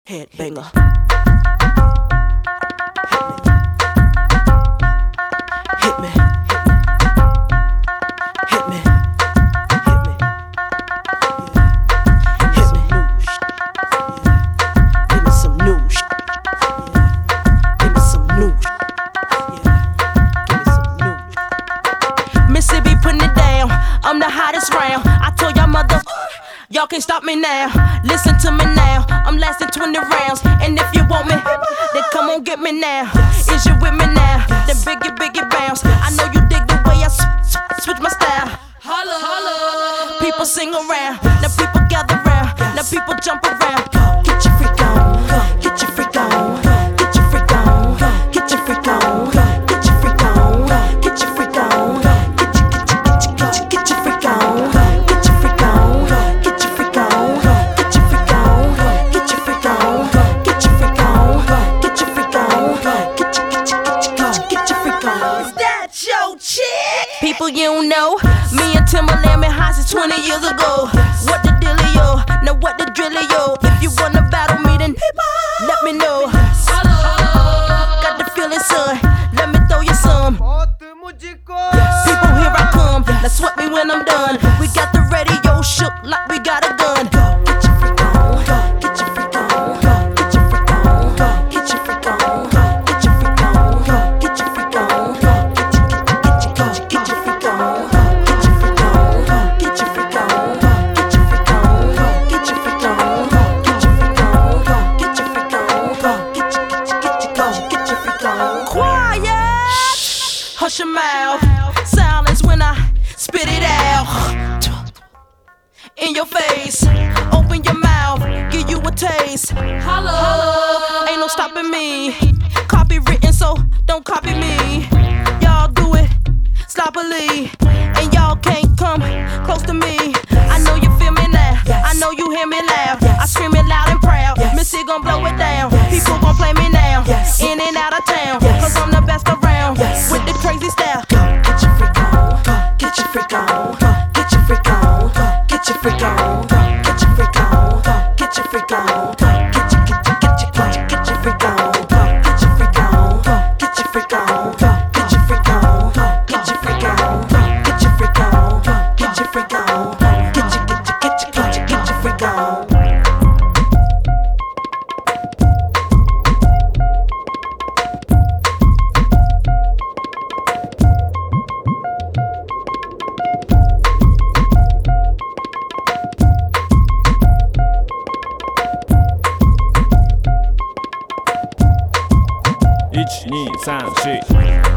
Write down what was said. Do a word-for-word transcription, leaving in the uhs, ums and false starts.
Headbanger. Hit me. Hit me. Hit me. Hit me. Give me some new shit. Give me some new shit. Give me some new shit. Mississippi putting it down. I'm the hottest round. I told y'all mother, y'all can't stop me now. Listen to me now. I'm lasting twenty rounds. And if you want me, then come on get me now. Is you with me now? Then biggie, biggie bounce. I know you dig the way I sw- switch my style. Holla, holla. People sing around. Now people gather round. Now people jump around. Get your freak on. Get your freak on. Get your freak on. Get your freak on. Get your freak on. Get your freak on. Get your, get your, get your, get your, get your freak on. Get your freak on. Get your freak on. Get your freak on. Get your freak on. Get your freak on. Get your freak on. Get your, get your, get your, get your freak on. Is that your chick? People you don't know. Me and Timberland been high since twenty years ago. What the dealio? Now what the drillio? If you wanna battle me, then let me know. Got the feeling, son. Let me throw you some. People, here I come. Now sweat me when I'm done. We got the radio shook like we got a gun. Get your freak on. Get your freak on. Get your freak on. Get your freak on. Get your freak on. Get your freak on. Get your, get your, get your, get your freak on. Get your freak on. Get your freak on. Get your freak on. Get your freak on. Get your freak on. Get your freak on. Get your, get your, get your, get your freak on. Quiet. Hush your mouth. Silence when I spit it out. In your face. Open your mouth. Give you a taste. Holla. Holla. Ain't no stopping me. Copywritten, so don't copy me. Y'all do it sloppily. And y'all can't come close to me. I know you feel me now. I know you hear me laugh. I scream it loud and proud. Missy gon' blow it down. People gon' play me now. In and out of town. Cause I'm the best around. With the crazy style. Get your freak on. Get your freak on. Get your freak on. Get your freak on. Get your freak on. Get your freak on. Get your, get your, get your, get your, get your freak on. Get your freak on. Get your freak on. Get your freak on. Get your freak on. Get your freak on. Get your freak on. Get your, get your, get your, get your, get your freak on. 一二三四。